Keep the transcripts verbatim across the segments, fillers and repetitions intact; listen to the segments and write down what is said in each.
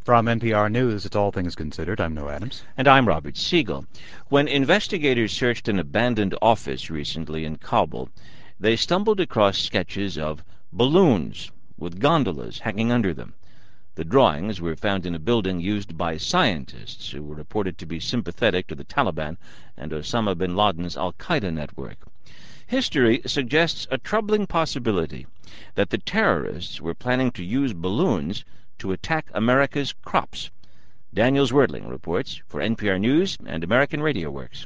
From N P R News, it's All Things Considered. I'm Noah Adams. And I'm Robert Siegel. When investigators searched an abandoned office recently in Kabul, they stumbled across sketches of balloons with gondolas hanging under them. The drawings were found in a building used by scientists who were reported to be sympathetic to the Taliban and Osama bin Laden's al-Qaeda network. History suggests a troubling possibility that the terrorists were planning to use balloons to attack America's crops. Daniel Zwerdling reports for N P R News and American Radio Works.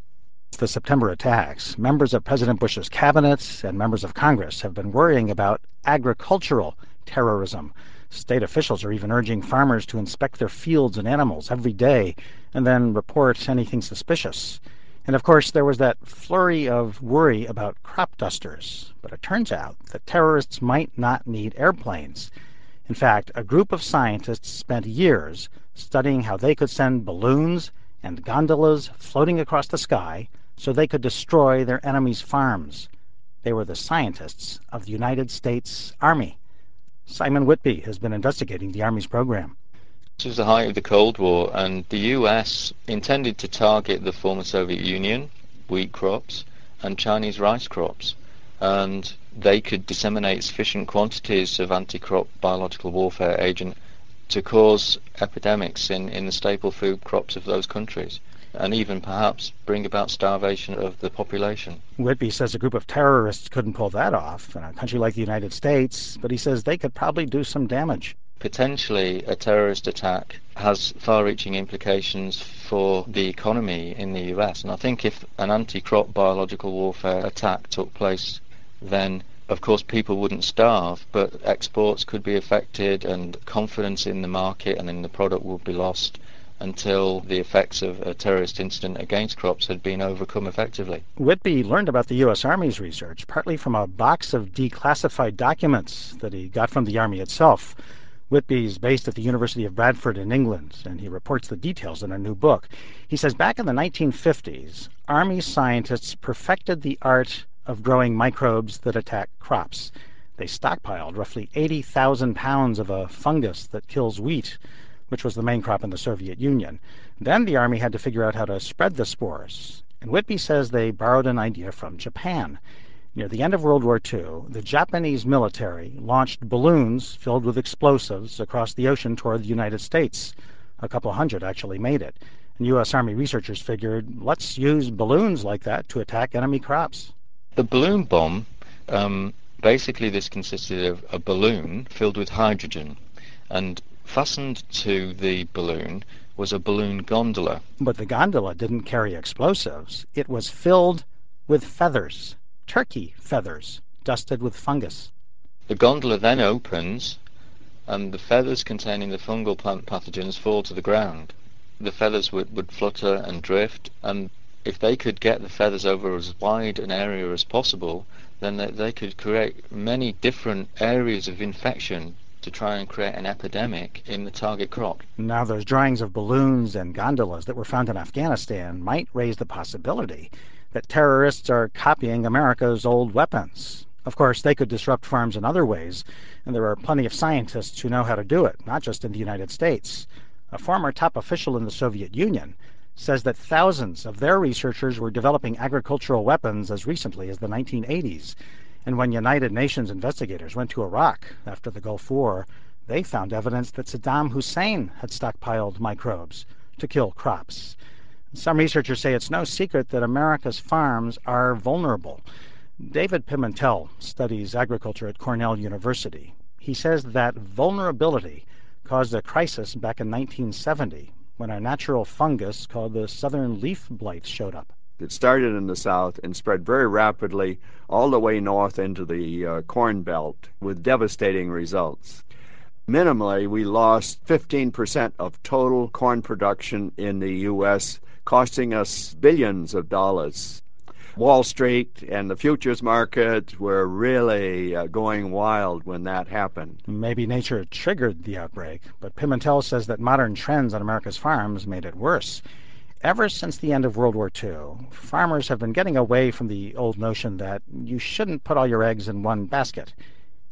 The September attacks, members of President Bush's cabinet and members of Congress have been worrying about agricultural terrorism. State officials are even urging farmers to inspect their fields and animals every day and then report anything suspicious. And of course, there was that flurry of worry about crop dusters. But it turns out that terrorists might not need airplanes. In fact, a group of scientists spent years studying how they could send balloons and gondolas floating across the sky so they could destroy their enemies' farms. They were the scientists of the United States Army. Simon Whitby has been investigating the Army's program. This was the height of the Cold War, and the U S intended to target the former Soviet Union, wheat crops, and Chinese rice crops. And they could disseminate sufficient quantities of anti-crop biological warfare agent to cause epidemics in, in the staple food crops of those countries, and even perhaps bring about starvation of the population. Whitby says a group of terrorists couldn't pull that off in a country like the United States, but he says they could probably do some damage. Potentially, a terrorist attack has far-reaching implications for the economy in the U S, and I think if an anti-crop biological warfare attack took place, then of course people wouldn't starve, but exports could be affected and confidence in the market and in the product would be lost until the effects of a terrorist incident against crops had been overcome effectively. Whitby learned about the U S. Army's research partly from a box of declassified documents that he got from the Army itself. Whitby's based at the University of Bradford in England, and he reports the details in a new book. He says back in the nineteen fifties, Army scientists perfected the art of growing microbes that attack crops. They stockpiled roughly eighty thousand pounds of a fungus that kills wheat, which was the main crop in the Soviet Union. Then the Army had to figure out how to spread the spores. And Whitby says they borrowed an idea from Japan. Near the end of World War Two, the Japanese military launched balloons filled with explosives across the ocean toward the United States. A couple hundred actually made it. And U S. Army researchers figured, let's use balloons like that to attack enemy crops. The balloon bomb, um, basically this consisted of a balloon filled with hydrogen, and fastened to the balloon was a balloon gondola. But the gondola didn't carry explosives. It was filled with feathers, turkey feathers, dusted with fungus. The gondola then opens, and the feathers containing the fungal plant pathogens fall to the ground. The feathers would, would flutter and drift, and if they could get the feathers over as wide an area as possible, then they, they could create many different areas of infection to try and create an epidemic in the target crop. Now, those drawings of balloons and gondolas that were found in Afghanistan might raise the possibility that terrorists are copying America's old weapons. Of course, they could disrupt farms in other ways, and there are plenty of scientists who know how to do it, not just in the United States. A former top official in the Soviet Union says that thousands of their researchers were developing agricultural weapons as recently as the nineteen eighties. And when United Nations investigators went to Iraq after the Gulf War, they found evidence that Saddam Hussein had stockpiled microbes to kill crops. Some researchers say it's no secret that America's farms are vulnerable. David Pimentel studies agriculture at Cornell University. He says that vulnerability caused a crisis back in nineteen seventy when a natural fungus called the southern leaf blight showed up. It started in the south and spread very rapidly all the way north into the uh, Corn Belt with devastating results. Minimally, we lost fifteen percent of total corn production in the U S, costing us billions of dollars. Wall Street and the futures market were really uh, going wild when that happened. Maybe nature triggered the outbreak, but Pimentel says that modern trends on America's farms made it worse. Ever since the end of World War Two, farmers have been getting away from the old notion that you shouldn't put all your eggs in one basket.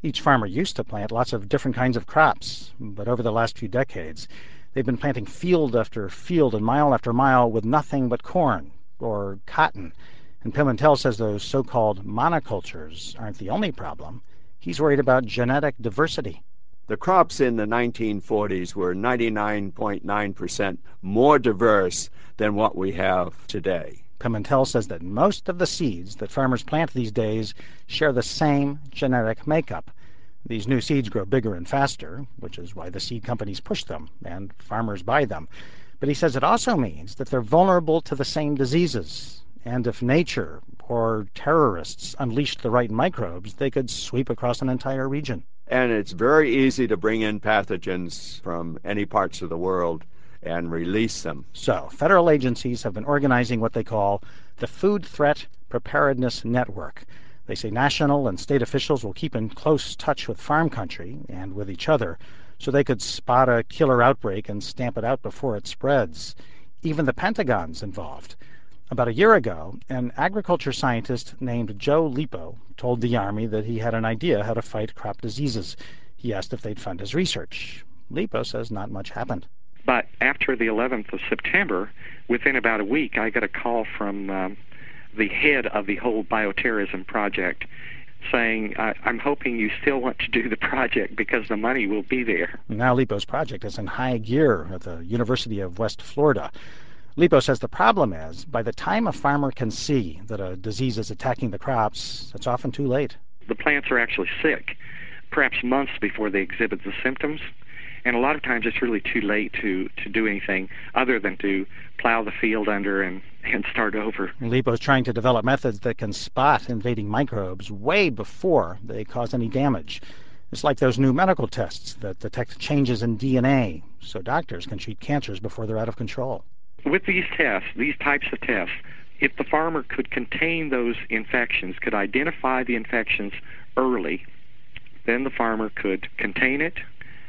Each farmer used to plant lots of different kinds of crops, but over the last few decades, they've been planting field after field and mile after mile with nothing but corn or cotton. And Pimentel says those so-called monocultures aren't the only problem. He's worried about genetic diversity. The crops in the nineteen forties were ninety-nine point nine percent more diverse than what we have today. Pimentel says that most of the seeds that farmers plant these days share the same genetic makeup. These new seeds grow bigger and faster, which is why the seed companies push them and farmers buy them. But he says it also means that they're vulnerable to the same diseases. And if nature or terrorists unleashed the right microbes, they could sweep across an entire region. And it's very easy to bring in pathogens from any parts of the world and release them. So, federal agencies have been organizing what they call the Food Threat Preparedness Network. They say national and state officials will keep in close touch with farm country and with each other so they could spot a killer outbreak and stamp it out before it spreads. Even the Pentagon's involved. About a year ago, an agriculture scientist named Joe Lipo told the Army that he had an idea how to fight crop diseases. He asked if they'd fund his research. Lipo says not much happened. But after the eleventh of September, within about a week, I got a call from um, the head of the whole bioterrorism project saying, I'm hoping you still want to do the project because the money will be there. Now Lipo's project is in high gear at the University of West Florida. Lipo says the problem is, by the time a farmer can see that a disease is attacking the crops, it's often too late. The plants are actually sick, perhaps months before they exhibit the symptoms. And a lot of times it's really too late to, to do anything other than to plow the field under and, and start over. Lipo's trying to develop methods that can spot invading microbes way before they cause any damage. It's like those new medical tests that detect changes in D N A, so doctors can treat cancers before they're out of control. With these tests, these types of tests, if the farmer could contain those infections, could identify the infections early, then the farmer could contain it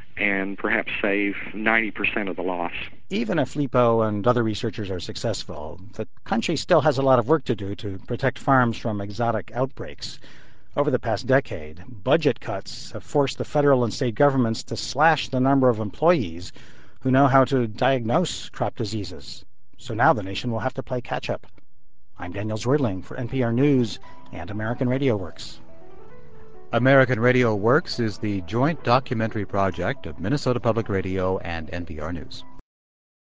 and perhaps save ninety percent of the loss. Even if Lipo and other researchers are successful, the country still has a lot of work to do to protect farms from exotic outbreaks. Over the past decade, budget cuts have forced the federal and state governments to slash the number of employees who know how to diagnose crop diseases. So now the nation will have to play catch-up. I'm Daniel Zwerdling for N P R News and American Radio Works. American Radio Works is the joint documentary project of Minnesota Public Radio and N P R News.